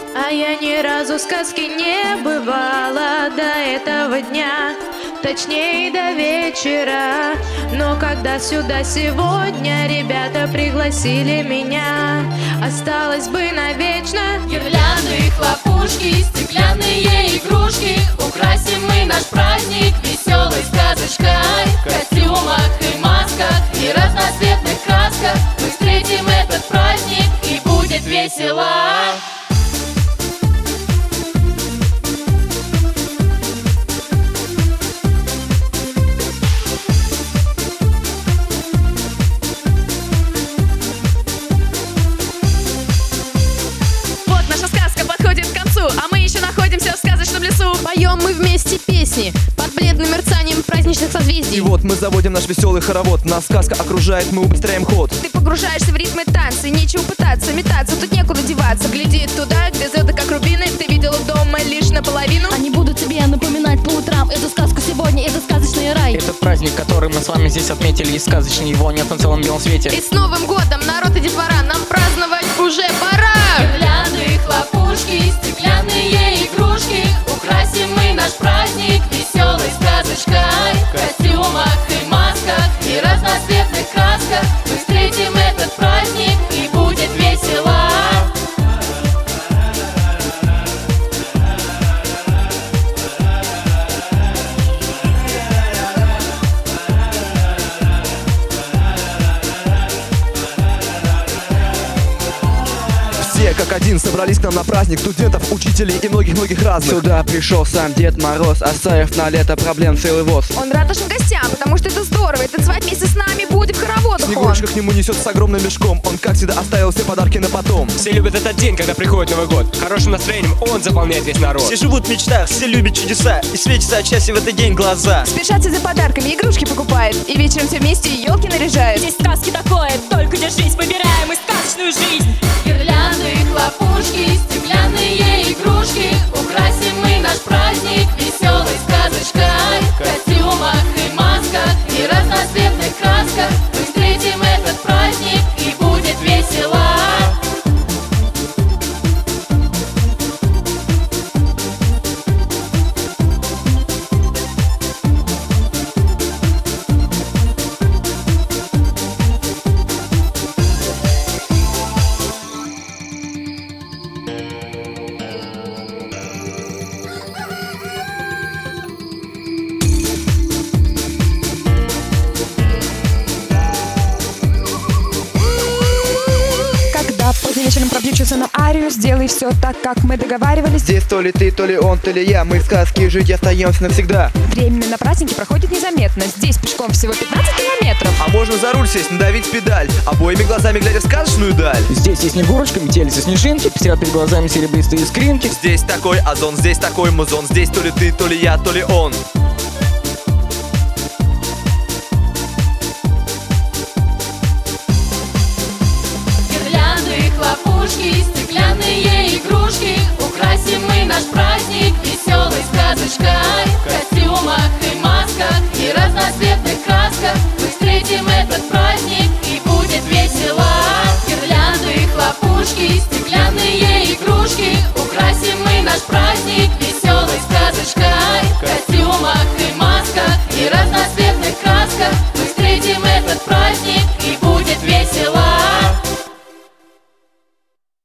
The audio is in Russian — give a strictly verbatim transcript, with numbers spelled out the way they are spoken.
А я ни разу в сказке не бывала до этого дня, точнее до вечера. Но когда сюда сегодня ребята пригласили меня, осталось бы навечно. Гирлянды, хлопушки, стеклянные игрушки, украсим мы наш праздник веселой сказочкой. В костюмах и масках и разноцветных красках мы встретим этот праздник, и будет весело. А мы еще находимся в сказочном лесу. Поем мы вместе песни под бледным мерцанием праздничных созвездий. И вот мы заводим наш веселый хоровод. Нас сказка окружает, мы убыстряем ход. Ты погружаешься в ритмы танца, нечего пытаться метаться, тут некуда деваться. Гляди туда, где звезды как рубины, ты видела дома лишь наполовину. Они будут тебе напоминать по утрам эту сказку сегодня, это сказочный рай. Этот праздник, который мы с вами здесь отметили, и сказочный, его нет на целом белом свете. И с Новым годом, народ и детвора, нам праздновать уже пора. Гирлянды, хлопушки, стеклянные игрушки, украсим мы наш праздник веселой сказочкой. В костюмах и масках и разноцветных красках мы встретим этот праздник, и будет весело. Все как один собрались к нам на праздник студентов, учителей и многих-многих разных. Сюда пришел сам Дед Мороз, оставив на лето проблем целый воз. Он рад нашим гостям, потому что это здорово, и танцевать вместе с нами будет в хороводах. Снегурочка к нему несет с огромным мешком. Он, как всегда, оставил все подарки на потом. Все любят этот день, когда приходит Новый год. Хорошим настроением он заполняет весь народ. Все живут в мечтах, все любят чудеса, и светятся от счастья в этот день глаза. Спешатся за подарками, игрушки покупают, и вечером все вместе елки наряжают. Здесь сказки такое, только держись, выбираем мы сказочную жизнь. Гирлянды, хлопушки, стеклянные игрушки, украсим мы наш праздник веселой сказочкой. В костюмах и масках и разноцветных красках мы встретим этот праздник, и будет весело. Поздно вечером пробью часы арию, сделай все так, как мы договаривались. Здесь то ли ты, то ли он, то ли я, мы в сказке жить остаемся навсегда. Время на празднике проходит незаметно, здесь пешком всего пятнадцать километров. А можно за руль сесть, надавить педаль, обоими глазами глядя в сказочную даль. Здесь есть Снегурочка, метелица, снежинки, пестрят перед глазами серебристые искринки. Здесь такой озон, здесь такой музон, здесь то ли ты, то ли я, то ли он. Хлопушки, стеклянные игрушки, украсим мы наш праздник веселой сказочкой. В костюмах и масках и разноцветных красках мы встретим этот праздник, и будет весело. Гирлянды, хлопушки,